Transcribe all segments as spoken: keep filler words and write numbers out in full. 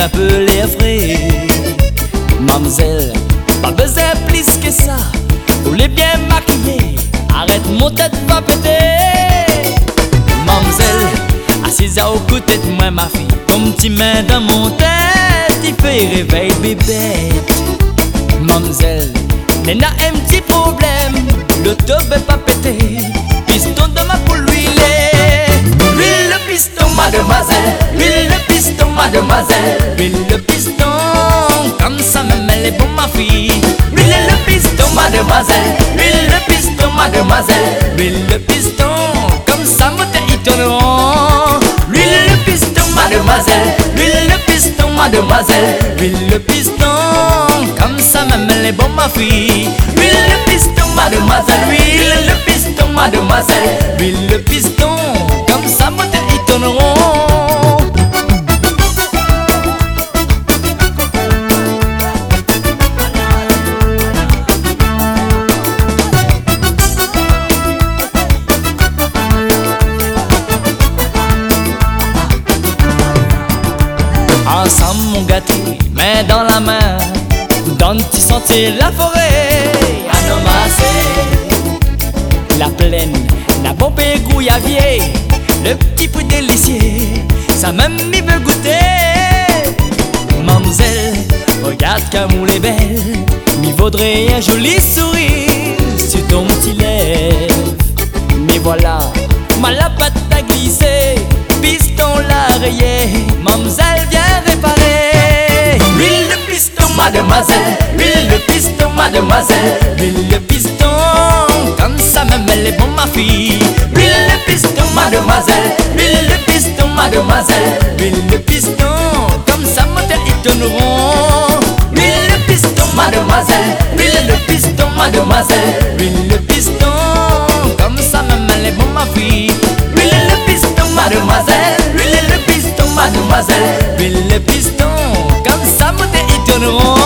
un peu l'air frais. Mademoiselle, pas besoin plus que ça. Pour les bien maquiller, arrête mon tête va péter. Mademoiselle, assise à au côté de moi ma fille, ton petit main dans mon tête, il fait réveil bébête. Mademoiselle, Nena a un petit problème, le top est pas pété, piston de ma poule huilée. Huile le piston mademoiselle, huile le piston mademoiselle, huile le piston, comme ça même elle est pour ma fille. Huile le piston mademoiselle, huile le piston mademoiselle, huile le piston, comme ça moteur ils tourneront. Huile le piston mademoiselle, huile le piston mademoiselle, huile le piston, comme ça même elle est pour ma fille. Huile le piston mademoiselle, huile le piston mademoiselle, huile le piston, comme ça moteur ils tourneront. Ensemble mon gâteau, main dans la main, dans le petit sentier la forêt, à nos massés, la plaine, la bombe gouillavier, le petit fruit délicieux, ça même il veut goûter. Mademoiselle, regarde comme elle est belle, m'y vaudrait un joli sourire sur ton petit lèvre. Mais voilà, ma la patte a glissé, piston l'a rayé, mademoiselle vient réparer. Huile de piston mademoiselle, huile de piston mademoiselle, huile de piston, comme ça même elle est pour ma fille. Huile de piston mademoiselle, huile de piston mademoiselle, huile de piston, comme ça moteur ils tourneront. Huile de piston mademoiselle, huile de piston mademoiselle, huile de piston, comme ça même elle est pour ma fille. Huile de piston mademoiselle, huile de piston mademoiselle, huile de piston, comme ça moteur ils tourneront.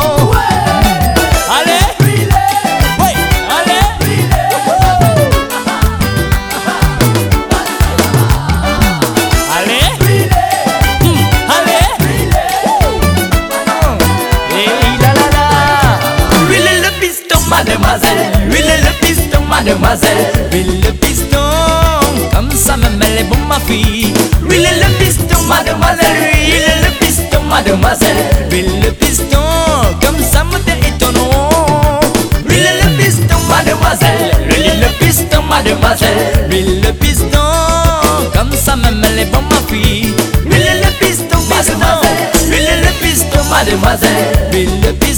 Mademoiselle, huile le piston, mademoiselle, huile le piston, comme ça même elle est pour ma fille. Huile le piston, mademoiselle, huile le piston, mademoiselle, huile le piston, comme ça moteur étonnant. Huile le piston, mademoiselle, huile le piston, mademoiselle, huile le piston, comme ça même elle est pour ma fille. Huile le piston, mademoiselle, huile le piston, mademoiselle, huile le piston.